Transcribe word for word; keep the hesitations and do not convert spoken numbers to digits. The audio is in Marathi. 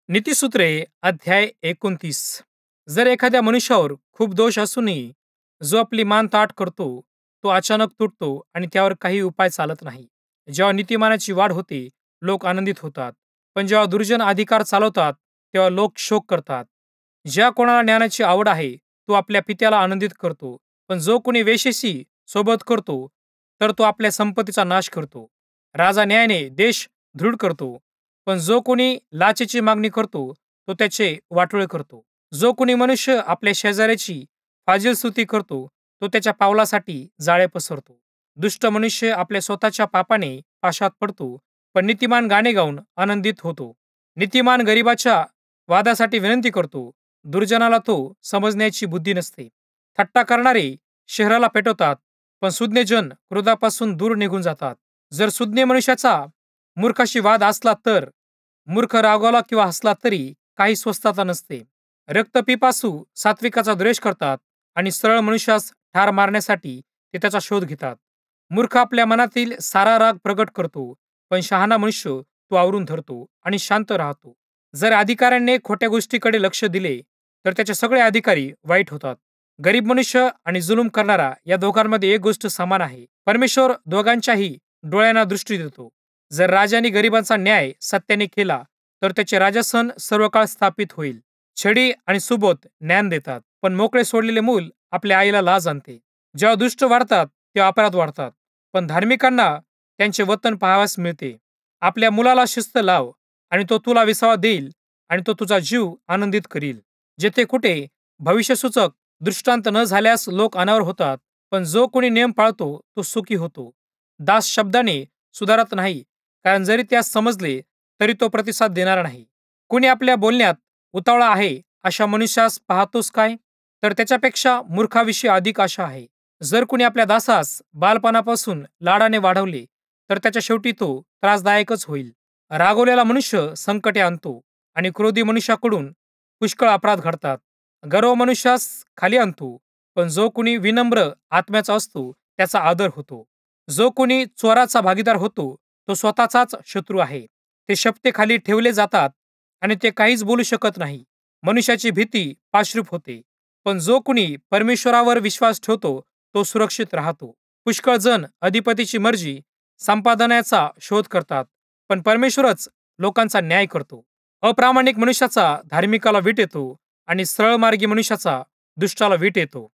नीतिसूत्रे अध्याय एकोणतीस. जर एखाद्या मनुष्यावर खूप दोष असूनही जो आपली मान ताठ करतो, तो अचानक तुटतो आणि त्यावर काही उपाय चालत नाही. जेव्हा नीतिमानाची वाढ होते, लोक आनंदित होतात. पण जेव्हा दुर्जन अधिकार चालवतात, तेव्हा लोक शोक करतात. ज्या कोणाला ज्ञानाची आवड आहे, तो आपल्या पित्याला आनंदित करतो. पण जो कोणी वेश्येशी सोबत करतो, तर तो आपल्या संपत्तीचा नाश करतो. राजा न्यायाने देश दृढ करतो, पण जो कोणी लाचेची मागणी करतो, तो त्याचे वाटोळे करतो. जो कोणी मनुष्य आपल्या शेजाऱ्याची फाजीलस्तुती करतो, तो त्याच्या पावलासाठी जाळे पसरतो. दुष्ट मनुष्य आपल्या स्वतःच्या पापाने पाशात पडतो, पण नीतिमान गाणे गाऊन आनंदित होतो. नीतिमान गरिबाच्या वादासाठी विनंती करतो, दुर्जनाला तो समजण्याची बुद्धी नसते. थट्टा करणारे शहराला पेटवतात, पण सुज्ञ जन क्रोधापासून दूर निघून जातात. जर सुज्ञ मनुष्याचा मूर्खाशी वाद असला तर मूर्ख रागावला किंवा हसला तरी काही स्वस्थता नसते. रक्तपिपासू सात्विकाचा द्वेष करतात आणि सरळ मनुष्यास ठार मारण्यासाठी ते त्याचा शोध घेतात. मूर्ख आपल्या मनातील सारा राग प्रगट करतो, पण शहाणा मनुष्य तो आवरून धरतो आणि शांत राहतो. जर अधिकाऱ्याने खोट्या गोष्टीकडे लक्ष दिले, तर त्याचे सगळे अधिकारी वाईट होतात. गरीब मनुष्य आणि जुलूम करणारा या दोघांमध्ये एक गोष्ट समान आहे. परमेश्वर दोघांच्याही डोळ्यांना दृष्टी देतो. जर राजाने गरिबांचा न्याय सत्याने केला, तर त्याचे राजसन सर्व काळ स्थापित होईल. छडी आणि सुबोध ज्ञान देतात, पण मोकळे सोडलेले मूल आपल्या आईला लाज आणते. जेव्हा दुष्ट वाढतात, तेव्हा अपराध वाढतात, पण धार्मिकांना त्यांचे वतन पाहावयास मिळते. आपल्या मुलाला शिस्त लाव, आणि तो तुला विसावा देईल, आणि तो तुझा जीव आनंदित करील. जेथे कुठे भविष्यसूचक दृष्टांत न झाल्यास लोक अनावर होतात, पण जो कोणी नियम पाळतो तो सुखी होतो. दास शब्दाने सुधारत नाही, कारण जरी त्यास समजले तरी तो प्रतिसाद देणार नाही. कुणी आपल्या बोलण्यात उतावळा आहे अशा मनुष्यास पाहतोस काय? तर त्याच्यापेक्षा मूर्खाविषयी अधिक आशा आहे. जर कुणी आपल्या दासास बालपणापासून लाडाने वाढवले, तर त्याच्या शेवटी तो त्रासदायकच होईल. रागवलेला मनुष्य संकटे आणतो, आणि क्रोधी मनुष्याकडून पुष्कळ अपराध घडतात. गर्व मनुष्यास खाली आणतो, पण जो कोणी विनम्र आत्म्याचा असतो त्याचा आदर होतो. जो कोणी चोराचा भागीदार होतो, तो स्वतःचाच शत्रू आहे. ते शपथे खाली ठेवले जातात आणि ते काहीच बोलू शकत नाही. मनुष्याची भीती पाशरूप होते, पण जो कोणी परमेश्वरावर विश्वास ठेवतो तो सुरक्षित राहतो. पुष्कळ जण अधिपतीची मर्जी संपादनाचा शोध करतात, पण परमेश्वरच लोकांचा न्याय करतो. अप्रामाणिक मनुष्याचा धार्मिकाला वीट येतो, आणि सरळमार्गी मनुष्याचा दुष्टाला वीट येतो.